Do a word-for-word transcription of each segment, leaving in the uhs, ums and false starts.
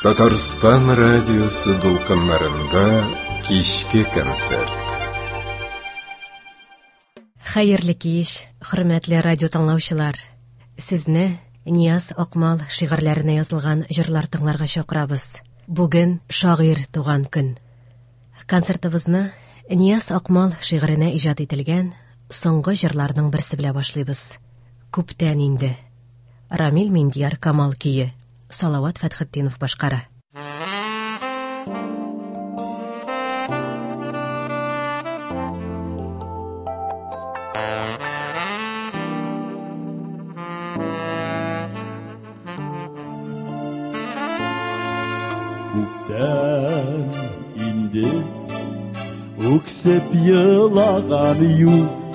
Татарстан радиосы дулкыннарында кичке концерт. Хәерле кич, хөрмәтле радио тыңлаучылар. Сезне Нияз Акмал шигырьләренә язылган җырлар тыңларга чакырабыз. Бүген шагыйрь туган көн. Концертыбызны Нияз Акмал шигыренә иҗат ителгән соңгы җырларның берсе белән башлыйбыз. Күптән инде. Рамил Миндияр Камал көе. Салават Фәтхетдинов башкара. Күптән инде үксеп елаган юк,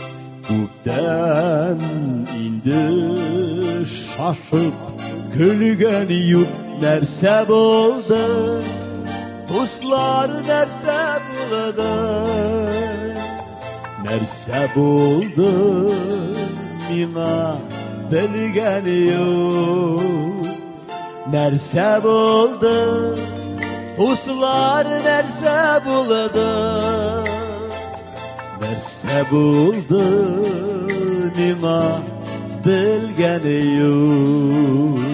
күптән инде шашып көлгән юк. Нәрсә булды, дуслар, нәрсә булды, нәрсә булды, миңа белгән юк. Нәрсә булды, дуслар, нәрсә булды, нәрсә булды, миңа белгән юк.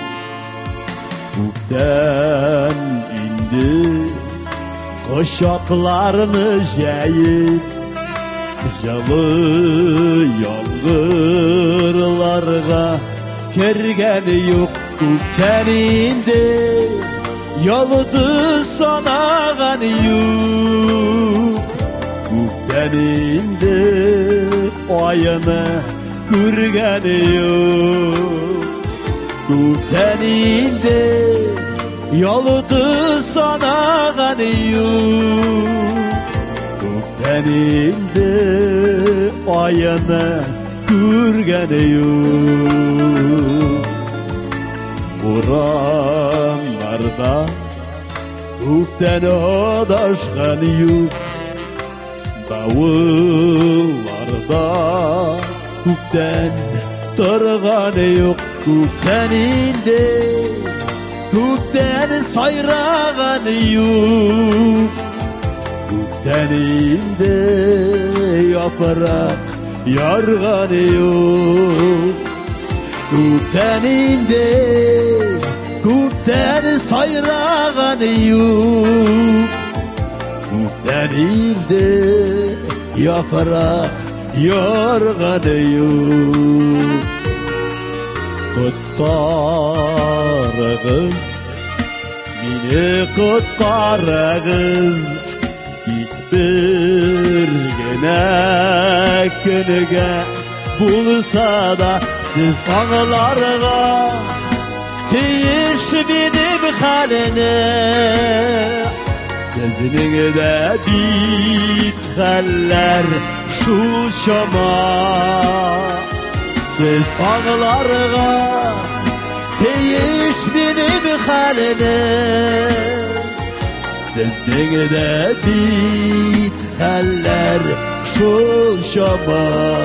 Күптән инде кочакларны җәеп, җылы яңгырларга кергән юк. Күптән инде ялды санаган юк, күптән инде айны күргән юк. Күптән инде ялды санаган юк, күптән инде айны күргән юк. Урамларда күптән адашкан юк, давылларда күптән торган юк. Күптән инде күптән сайраган юк, күптән инде яфрак ярган юк. Күптән инде күптән сайраган юк, күптән инде яфрак ярган юк. Коткарыгыз, мине коткарыгыз, тик бер генә көнгә булса да siz аңларга тиеш минем хәлене. Сезнең дә бит хәлләр шул чама. Siz аңларга тиеш минем хәлене. Сезнең дә бит хәлләр шул чама.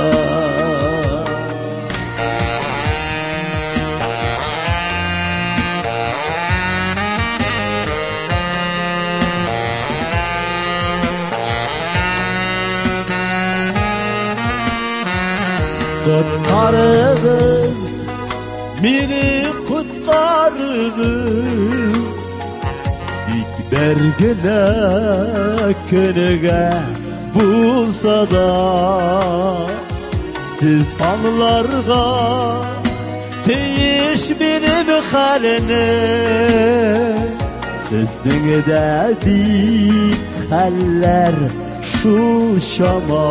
Kutlarıgız, mini kutlarıgız, dik bergine könüge bulsa da, siz anlarga teyiş benim haline. Sizden de dik haller şu şama.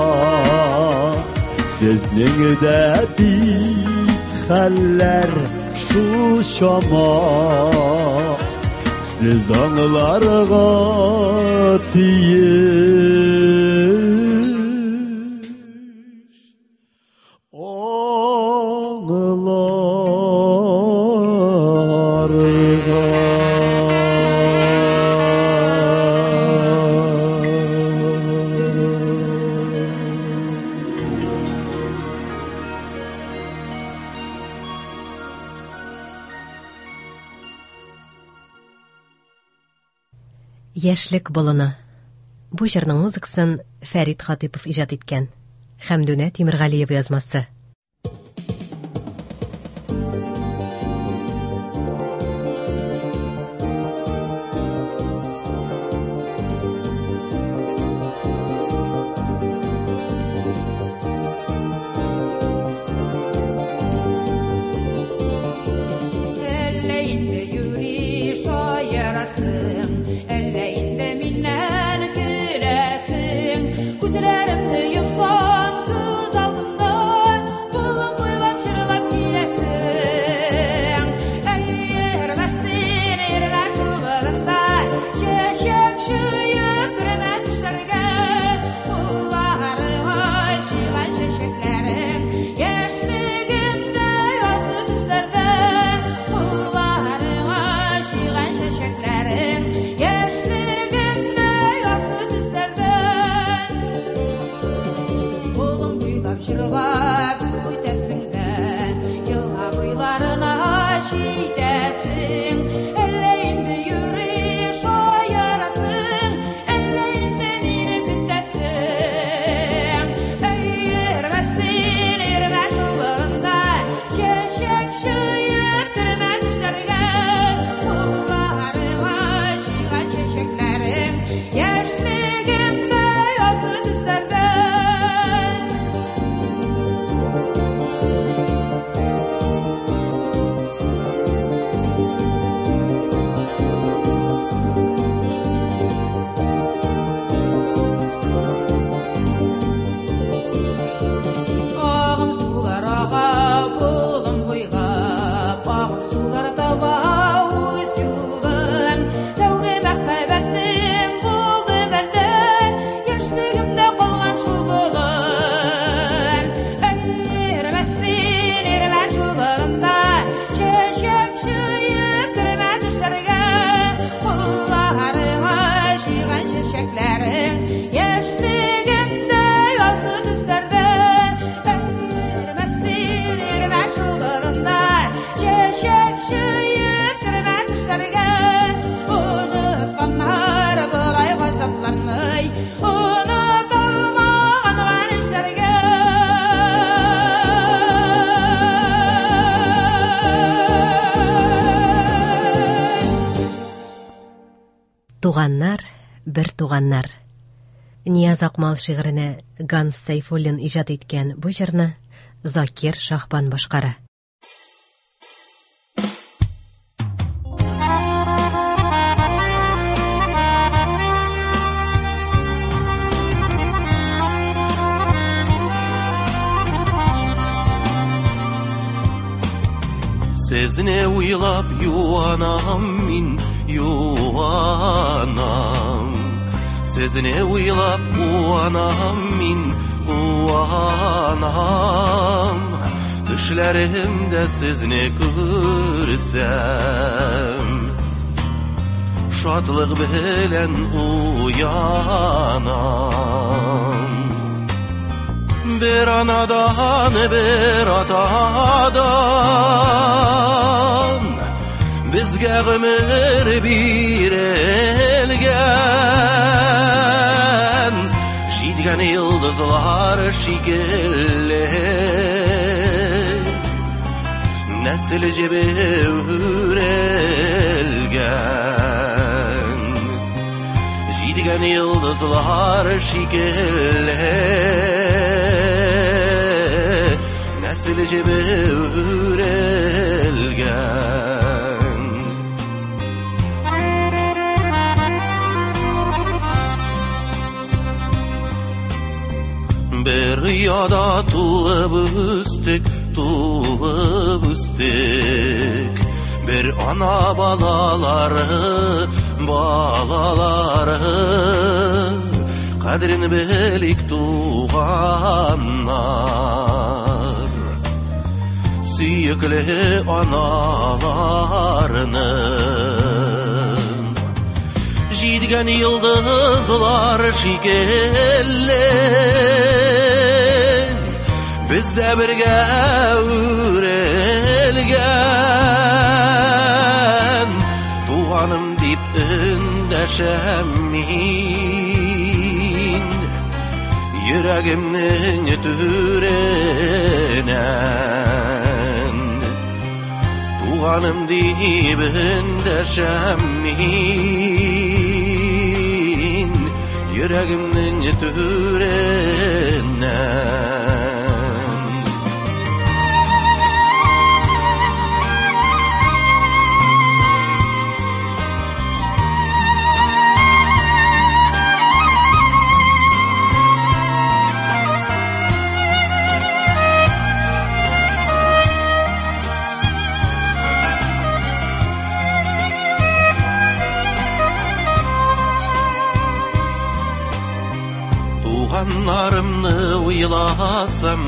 Sizning de bit haller şu şama. Siz anlarga tiyiş anlarga. Яшлек болыны. Бу җырның музыкасын Фәрит Хатипов иҗат иткән. Хәмдүнә Тимергалиева язмасы. Туганнар, бер туганнар. Нияз Акмал шигыренә Ганс Сайфуллин иҗат иткән бу җырны Закир Шахбан башкара. Сезне уйлап юанам мин, юанам. Сезне уйлап уанам мин, уанам. Төшләремдә сезне күрсәм, шатлык белән уянам. Bir anadan, bir atadan bizge ömür birilgen, şidgen yıldızlar şikilli, nesilce büyürelgen, şidgen yıldızlar şikilli, nesilce büyürelgen. Bir yada tuğup üstük, tuğup üstük, bir ana balaları, balaları, kadrini belik tuğanlar, süyükli analarının, jidgen yıldızlar şikelli, bizde birge ürelgen, tuğanım dip ündeş däşemmin yüreğimnin türenen tuğanım dibin däşemmin yüreğimnin türenen Tuğanlarımны uylasam,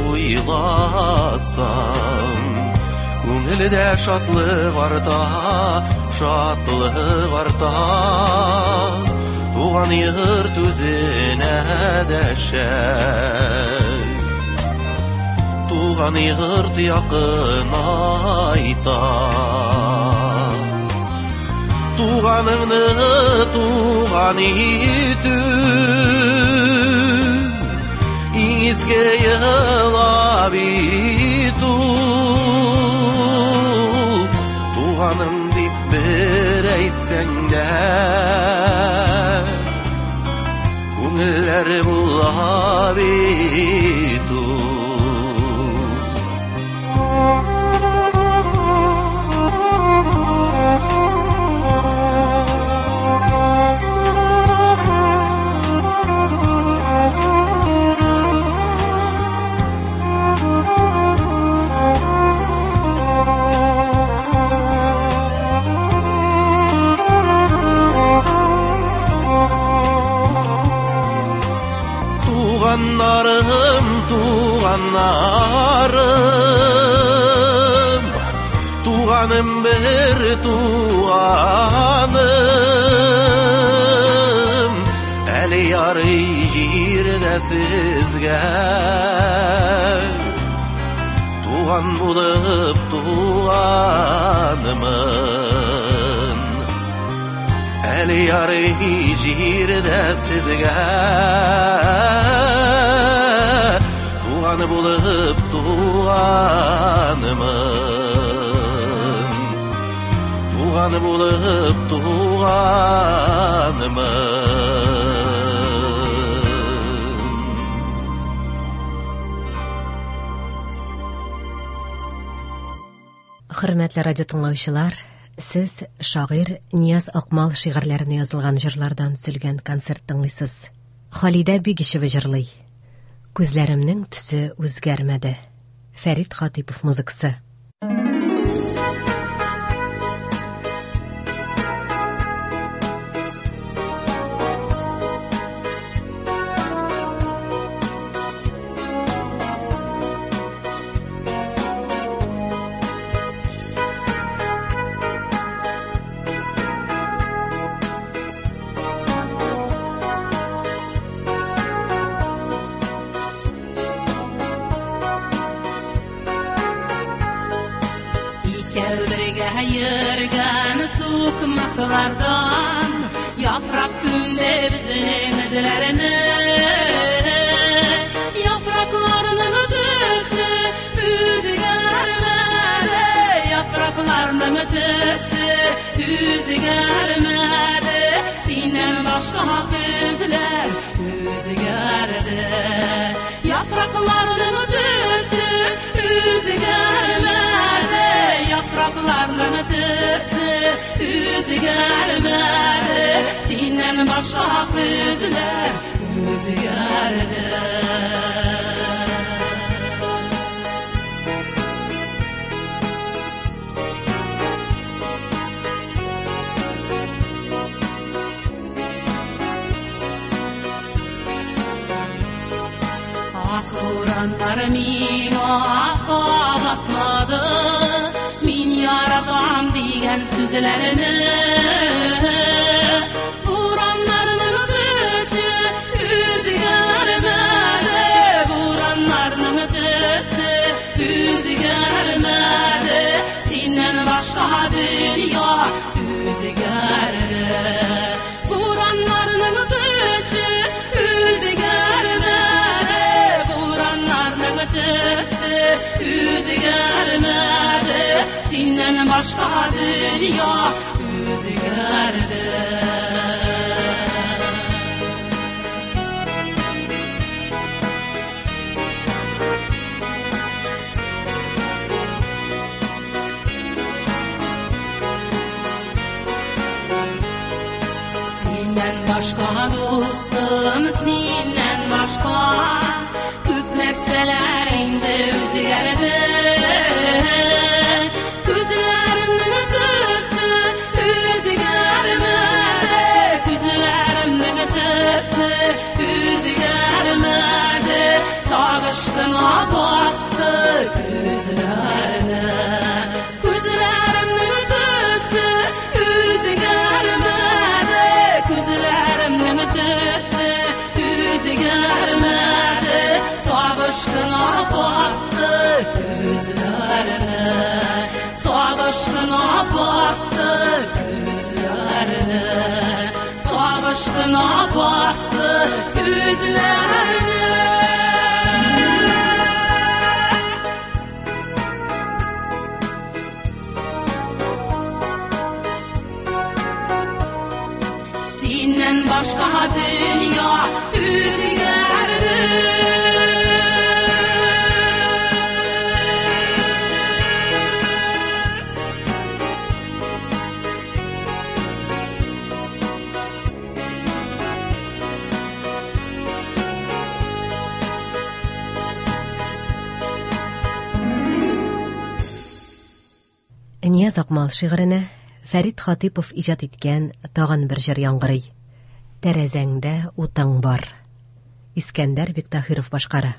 uylasam Көңілдә шатлык арта, шатлык арта Туган йорт үзенә дәшәр Туган йорт якынайта Туганыңны туган итү Изге йылап итү Туганым дип бер әйтсәң дә Күңелләр була бит ул Туганнарым, туганнарым Туганым бер туганым Әле ярый җирдә сезгә Туган булып туганымын Әле ярый җирдә сезгә Туган булып туганымын Туган булып туганымын Хөрмәтле радио тыңлаучылар, сез шагыйрь Нияз Акмал шигырьләренә язылган җырлардан сөйлгән концерт тыңлыйсыз. Халидә Бигишева җырлый. Күзләремнең төсе үзгәрмәде. Фәрит Хатипов музыкасы. Yırgan sokmaklardan Yaprak günde bizin izlerini Yapraklarının ötesi üzgərmədi Yapraklarının ötesi üzgərmədi Sinen başka gözler üzgərdi Yapraklarının ötesi üzgərmədi Yapraklarının ötesi üzgərmədi Sinen başka gözler üzgərdi Akuranlar mina qabatmadı Min yaratam diyen sözlerini Buranlarının ötesi üzgərmədi Buranlarının ötesi üzgərmədi Senden başka dünya üzgərdi başka dünya özgərdi. Senden başka dostum, senden başka köp nefseler indi özgərdi. Gözlərimnin tösü özgərmədi, gözlərimnin tösü özgərmədi. Sağışqına bastı gözlərini. Gözlərimnin tösü özgərmədi, gözlərimnin tösü özgərmədi. Sağışqına bastı gözlərini. Sağışqına bastı gözlərini. Sağışqına bastı gözlərini. Senden başka dünya özgərdi. Niyaz Акмал шигыренә Фәрит Хатипов иҗат иткән тагын бер җыр яңгырый. Тәрәзәңдә утың бар. Искәндәр Биктахиров башкара.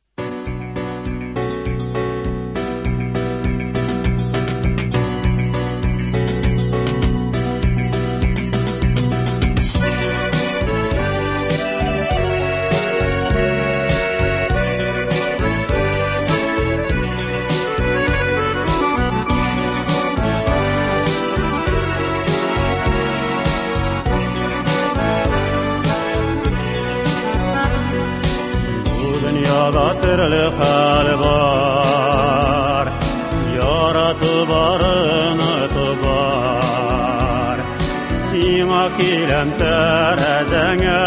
Türlü hal var, yaratı barınıtı var. Kima kilem terezene,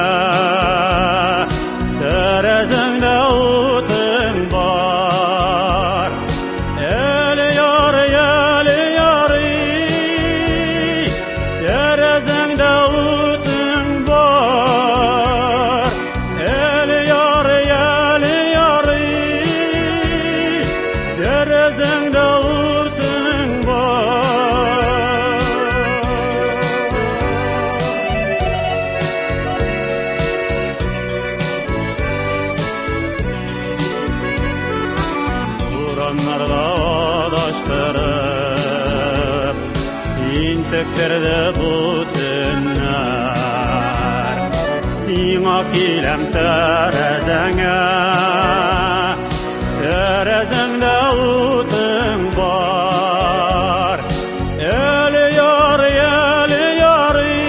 terezende utun var. El yar, el yari, terezende utun var. El yar, el terezende utun var. Buranlarda adaştırıp intektirdi bütünler. Sima kilem terezene, terezende utun var. El yar, el yari,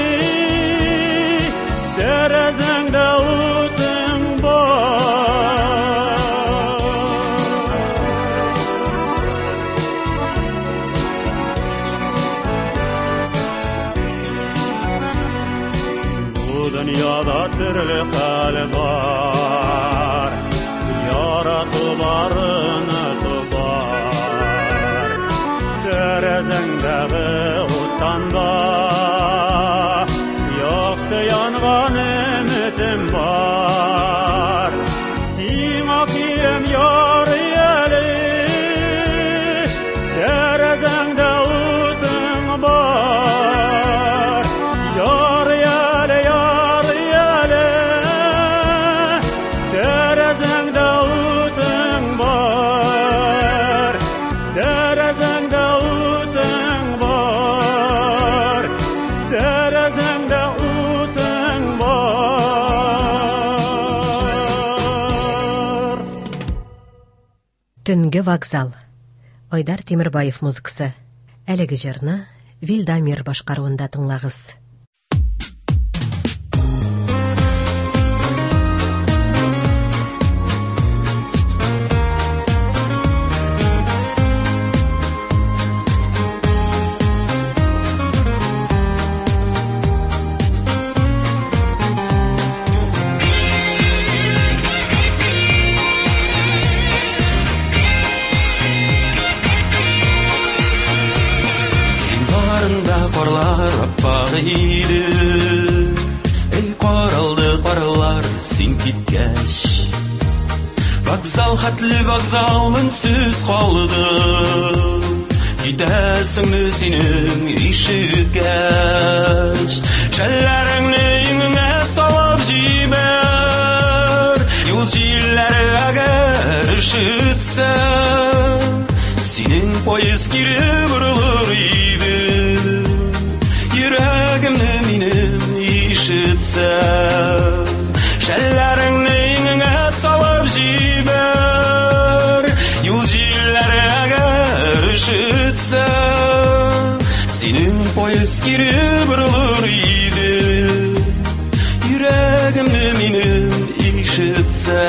terezende utun var. Bu dünyada türlü hal var, yaratı barınıtı var. Terezendəgi utanda yoktu yanğan ümitim var. Sima kirem yar yeli, terezende utun var. Yar yeli, yar yeli, terezende utun var. Terezende utun var. Terezende utun var. Төнге вокзал. Айдар Темирбаев музыкасы. Әлеге җырны Вилдамир башкаруында тыңлагыз. Яндарында қарлар аппақ иді, ей қаралды қарлар сен кеткәш. Вокзал хәтлі вокзал үнсіз қалды, кетәсің сенің ишеткәш. Шәлләріңні еңіңе салып жибәр, юл җилләре әгәр ишетсә, синең поезд кире борылыр иде. Йөрәгемне минем ишетсә, шәлләреңне еңеңә салып җибәр, юл җилләре әгәр ишетсә, синең поезд кире борылыр иде. Йөрәгемне минем ишетсә.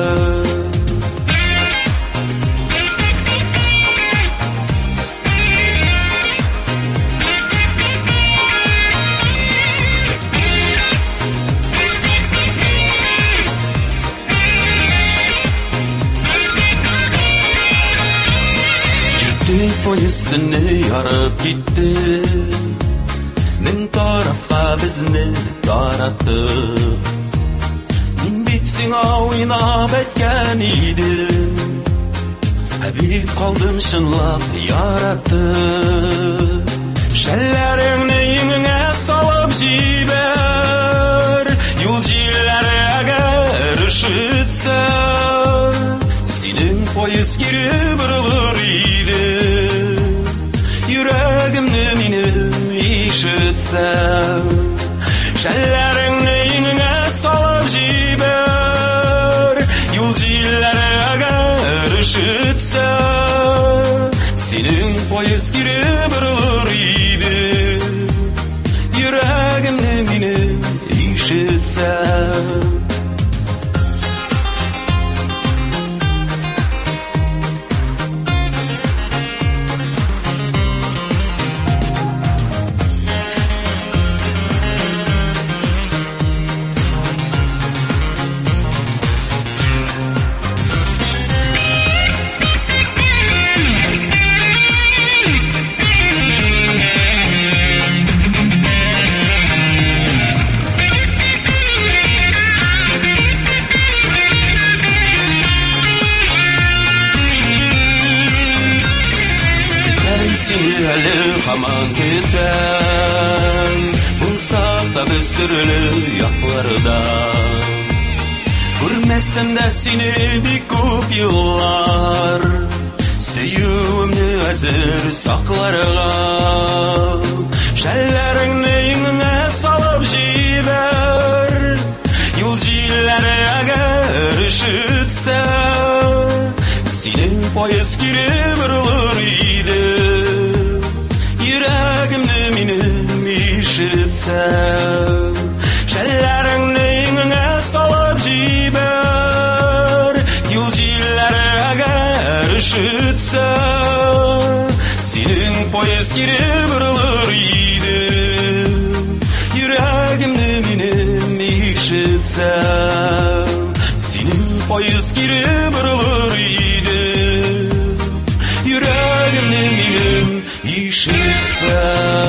Поездны ярып китте, мең тарафка безне таратты. Мин бит сиңа уйнап әйткән идем, ә бит калдым чынлап яратып. Шәлләреңне еңеңә салып җибәр, юл җилләре әгәр ишетсә, синең поезд кире борылыр иде. Йөрәгемне минем ишетсә, шәлләреңне еңеңә салып җибәр, юл җилләре әгәр ишетсә, синең поезд кире борылыр иде. Йөрәгемне минем ишетсә. Хаман кетәм, булсак та без төрле якларда. Күрмәсәм дә сине бик күп еллар, сөюемне әзер сакларга. Шәлләреңне еңеңә салып җибәр, юл җилләре әгәр ишетсә, синең поезд кире борылыр иде. Йөрәгемне минем ишетсә, шәлләреңне еңеңә салып җибәр, юл җилләре әгәр ишетсә, синең поезд кире борылыр иде. Йөрәгемне минем ишетсә, синең поезд кире борылыр иде. Йөрәгемне минем ишетсә.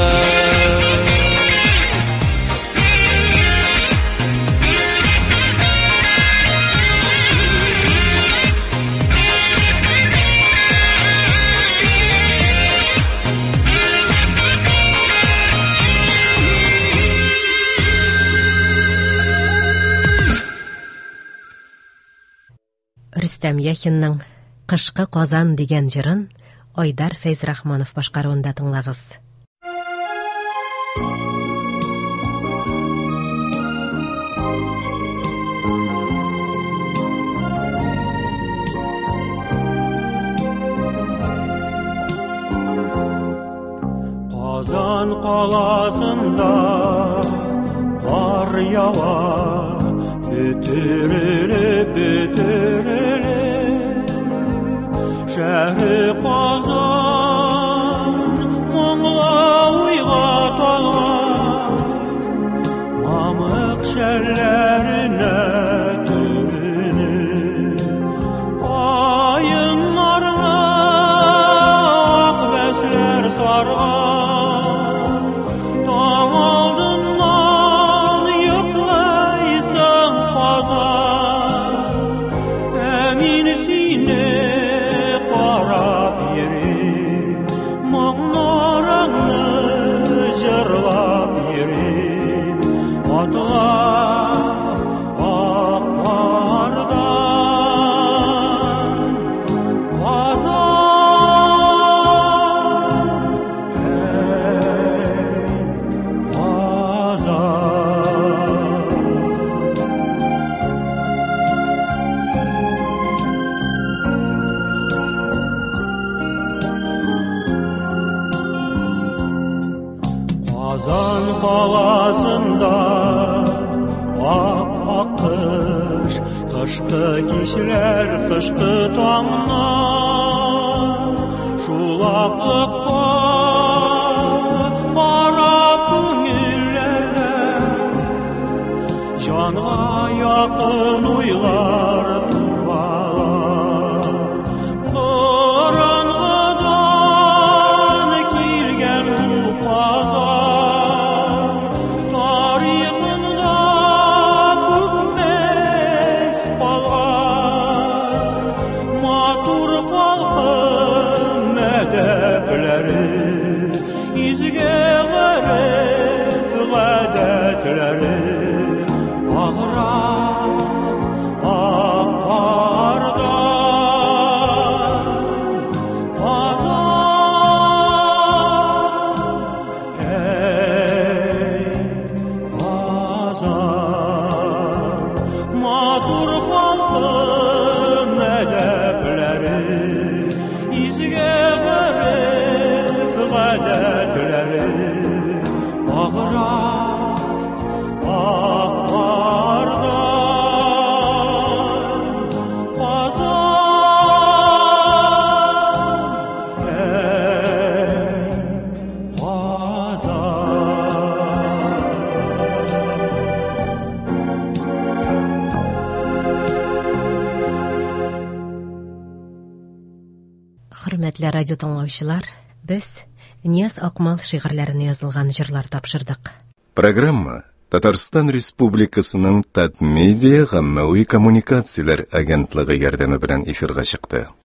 Рөстәм Яхинның «Кышкы Казан» дигән җырын Айдар Фәйзрахманов башкаруында тыңлагыз. Казан каласында кар ява, бөтерелеп, бөтерелеп, шәһри Казан моңла уйга толган, мамык шәлләренә төренеп, айыннарны ак бәсләр сарган, Қазан қаласында ап-ақ қыш, қышқы кешілер қышқы таңнан шулаптыққа қарап көңіллерде жанға яқын ойлар туалар. Бұрынғыдан келген бұл қазақ тарихында көкмес қалар. Матур халқым мәдәпләре, изге ғариф ғәдәтләре, ағырап ақ қардан Қазан, ей Қазан. Матур халқым мәдәпләре, изге ғариф ғәдәтләре, ағырап ақ қардан Қазан, ей Қазан. Хөрмәтле радио тыңлаучылар, без Нияз Акмал шигырьләренә язылган җырлар тапшырдык. Программа Татарстан Республикасының Татмедиа гаммәви коммуникацияләр агентлыгы ярдәме белән эфирга чыкты.